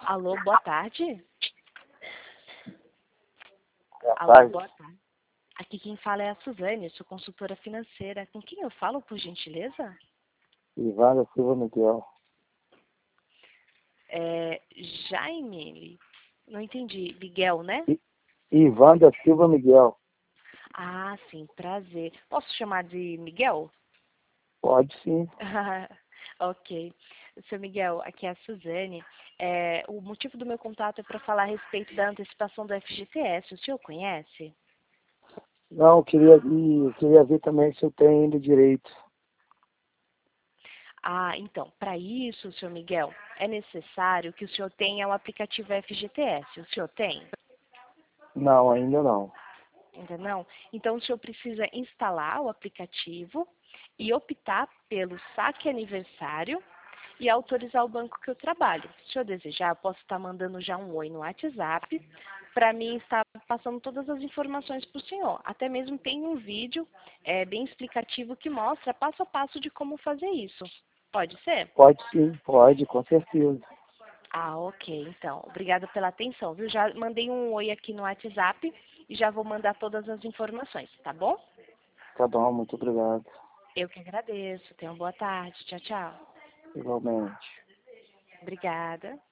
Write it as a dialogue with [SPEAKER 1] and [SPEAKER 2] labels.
[SPEAKER 1] Alô, boa tarde.
[SPEAKER 2] Boa
[SPEAKER 1] Alô,
[SPEAKER 2] tarde.
[SPEAKER 1] boa tarde. Aqui quem fala é a Suzane, sou consultora financeira. Com quem eu falo, por gentileza?
[SPEAKER 2] Ivan da Silva Miguel.
[SPEAKER 1] É Jaime? Não entendi. Miguel, né?
[SPEAKER 2] Ivan da Silva Miguel.
[SPEAKER 1] Ah, sim, prazer. Posso chamar de Miguel?
[SPEAKER 2] Pode sim.
[SPEAKER 1] Ok. Seu Miguel, aqui é a Suzane. O motivo do meu contato é para falar a respeito da antecipação do FGTS. O senhor conhece?
[SPEAKER 2] Não, eu queria ver também se eu tenho ainda direito.
[SPEAKER 1] Ah, então, para isso, senhor Miguel, é necessário que o senhor tenha o aplicativo FGTS. O senhor tem?
[SPEAKER 2] Não, ainda não.
[SPEAKER 1] Ainda não? Então, o senhor precisa instalar o aplicativo e optar pelo saque aniversário e autorizar o banco que eu trabalho. Se o senhor desejar, eu posso estar mandando já um oi no WhatsApp para mim estar passando todas as informações para o senhor. Até mesmo tem um vídeo bem explicativo que mostra passo a passo de como fazer isso. Pode ser?
[SPEAKER 2] Pode sim, pode, com certeza.
[SPEAKER 1] Ah, ok. Então, obrigada pela atenção, viu? Já mandei um oi aqui no WhatsApp e já vou mandar todas as informações, tá bom?
[SPEAKER 2] Tá bom, muito obrigado.
[SPEAKER 1] Eu que agradeço. Tenha uma boa tarde. Tchau, tchau.
[SPEAKER 2] Igualmente.
[SPEAKER 1] Obrigada.